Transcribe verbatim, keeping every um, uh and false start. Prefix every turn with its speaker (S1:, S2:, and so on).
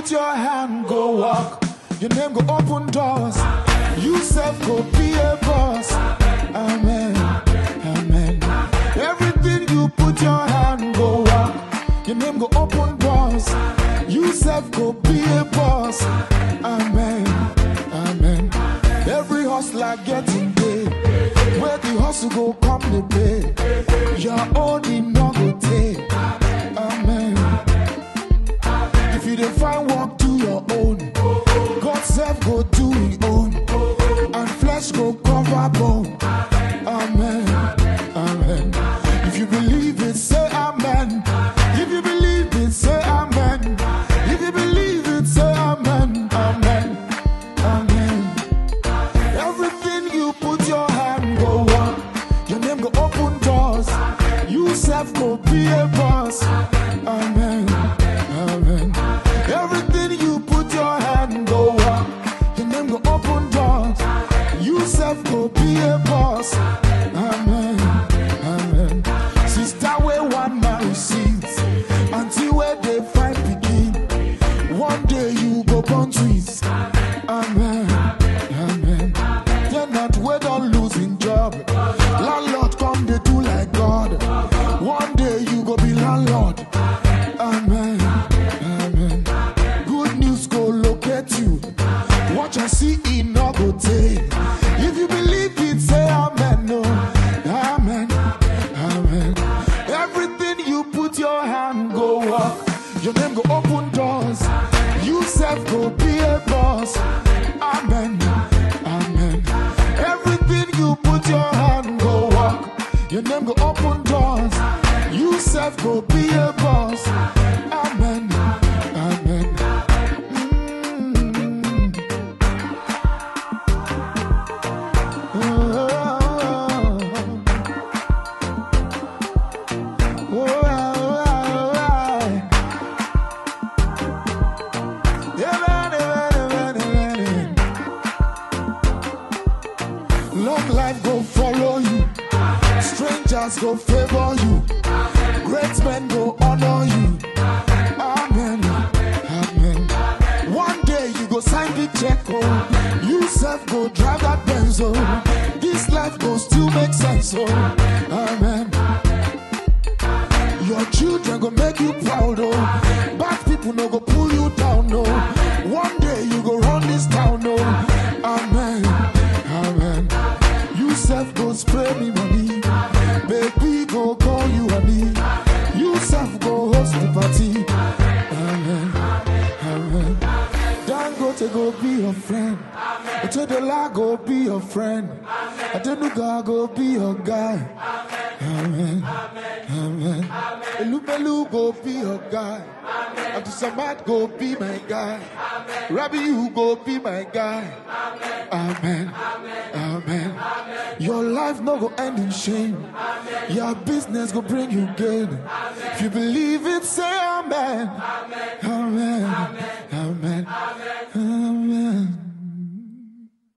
S1: put your hand, go walk. Your name go open doors. You self go be a boss. Amen. Amen. Everything you put your hand, go walk. Your name go open doors. You self go be a boss. Amen. Amen. Every hustler getting paid. Where the hustle go come the pay. Your own in no go take. Amen. If you don't find work, do your own. God self go do his own. And flesh go cover bone. Amen. Amen. If you believe it, say amen. If you believe it, say amen. If you believe it, say amen. Amen. Amen. Everything you put your hand, go on. Your name go open doors. You self go be a boss. Amen. Amen. Everything you put your hand, go on. Your name go open doors. You self go be a boss. Amen. Amen. Sister, where one man receives until where they find begin. One day you go born twins. Amen. Amen. They're not where don't losing job. Landlord come they do like God. One day you go be landlord. Amen. Amen. Good news go locate you. Watch and see it no go take. If you believe it, say amen. No. Amen. Amen. Everything you put your hand, go walk. Your name go open doors. You self go be a boss. Amen. Amen. Everything you put your hand, go walk. Your name go open doors. You self go be a boss. Amen. Amen. Mm. Oh, oh, oh, oh, oh. Long life go follow you. Strangers go favor you. Great men go honor you. Amen. Amen. One day you go sign the check. Oh. You self go drive that Benz. Oh. This life go still make sense. Oh. Amen. Your children go make you proud. Oh. Bad people no go pull you down. No. One day you go run this town. Oh. Amen. Amen. You self go spray me money. Baby go call you honey. You self go host the party. Amen. Amen. Dangote go be your friend. Otedola go be your friend. Adenuga go be your guy. Amen. Amen. Elubelu go be your guy. Abdul Samad go be my guy. Rabbi you go be my guy. Amen. Amen. Your life no go end in shame. Your business go bring you gain. If you believe it, say amen. Amen. Amen. Amen. Amen.